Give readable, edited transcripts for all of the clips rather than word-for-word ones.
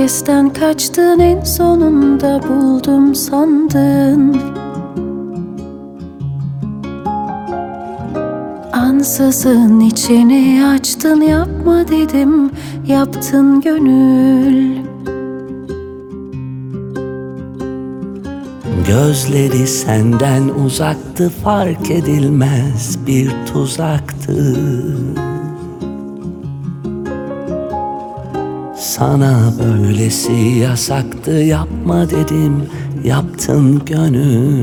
Herkesten kaçtın, en sonunda buldum sandın. Ansızın içini açtın, yapma dedim, yaptın gönül. Gözleri senden uzaktı, fark edilmez bir tuzaktı. Sana böylesi yasaktı, yapma dedim, yaptın gönül.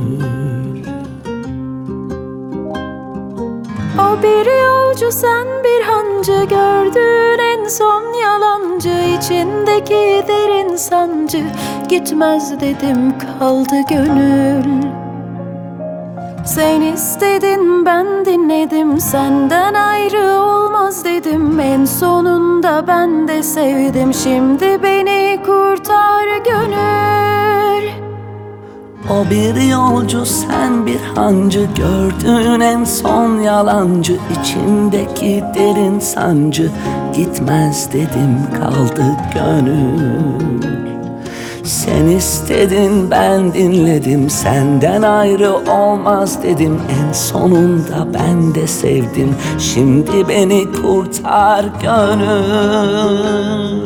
O bir yolcu, sen bir hancı, gördüğün en son yalancı. İçindeki derin sancı, gitmez dedim, kaldı gönül. Sen istedin, ben dinledim, senden ayrı olmaz dedim. En sonunda ben de sevdim, şimdi beni kurtar gönül. O bir yolcu, sen bir hancı, gördüğün en son yalancı. İçindeki derin sancı, gitmez dedim, kaldı gönül. Sen istedin, ben dinledim, senden ayrı olmaz dedim. En sonunda ben de sevdim, şimdi beni kurtar gönül.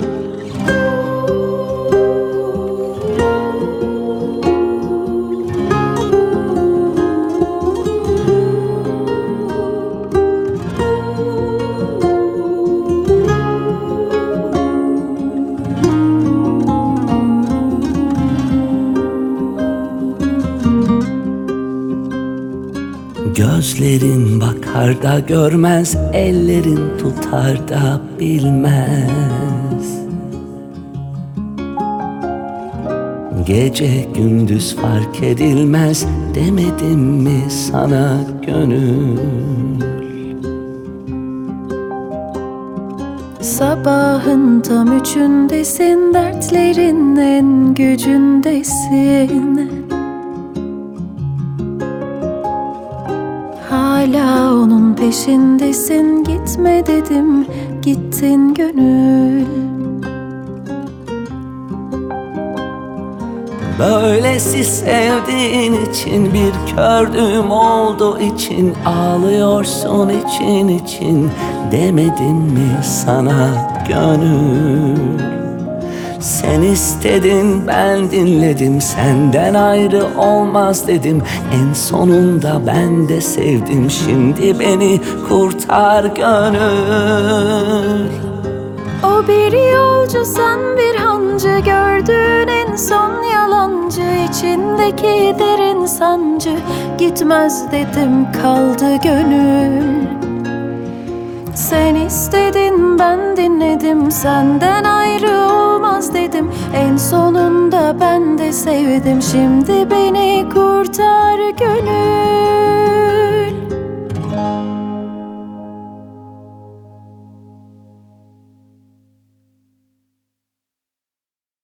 Gözlerin bakar da görmez, ellerin tutar da bilmez. Gece gündüz fark edilmez, demedim mi sana gönül? Sabahın tam üçündesin, dertlerin en gücündesin. Hala onun peşindesin, gitme dedim, gittin gönül. Böylesi sevdiğin için, bir kördüğüm oldu için, ağlıyorsun için için, demedim mi sana gönül? Sen istedin, ben dinledim, senden ayrı olmaz dedim. En sonunda ben de sevdim, şimdi beni kurtar gönül. O bir yolcu, sen bir hancı, gördüğün en son yalancı. İçindeki derin sancı, gitmez dedim, kaldı gönül. Sen istedin, ben dinledim, senden ayrı olmaz dedim. En sonunda ben de sevdim, şimdi beni kurtar gönül.